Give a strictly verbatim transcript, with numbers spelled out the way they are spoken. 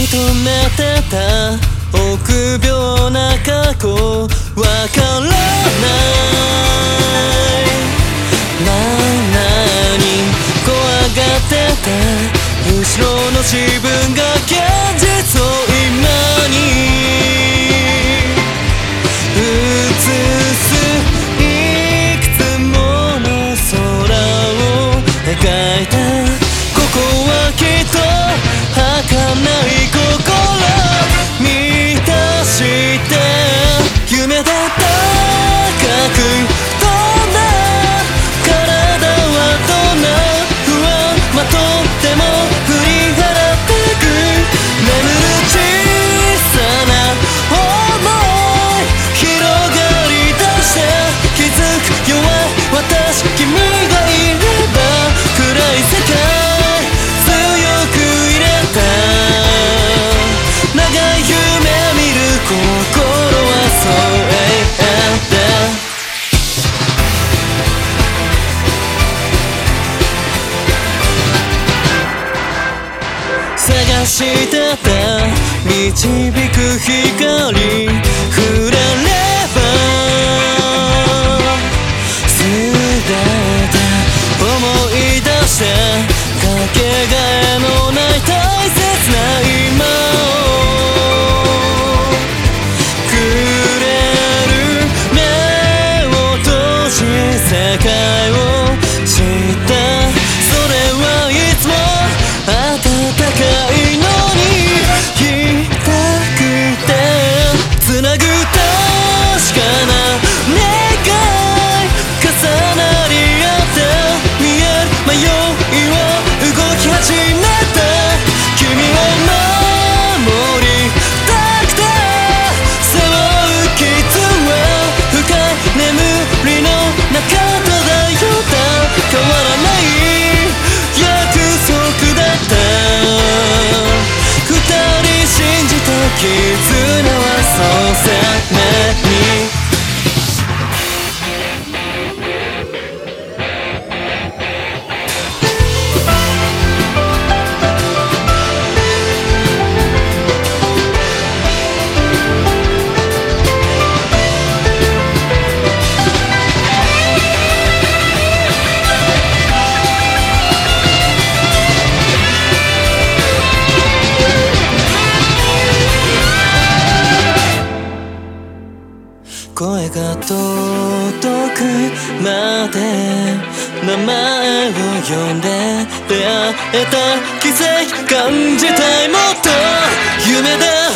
求めてた臆病な過去わからないななに怖がってた後ろの自分が現実を今に映すいくつもの空を描いたここはきっと儚い心満たして夢で高く飛んだ体はどんな不安まとっても振り払ってく眠る小さな想い広がり出して気づく弱い私君がいれば暗い世界強く入れた長い夢見る心はそう探してた導く光触れれば全て思い出してかけがえのない大切な今をくれる目を閉じ世界を知ったそれはいつも温かいのに言いたくてつなぐ確かな願い重なり合って見える迷いは動き始めた君を守りたくて背負う傷は深い眠りの中漂った変わらない約束だった二人信じた絆はそうせめに声が届くまで名前を呼んで出会えた奇跡感じたいもっと夢だ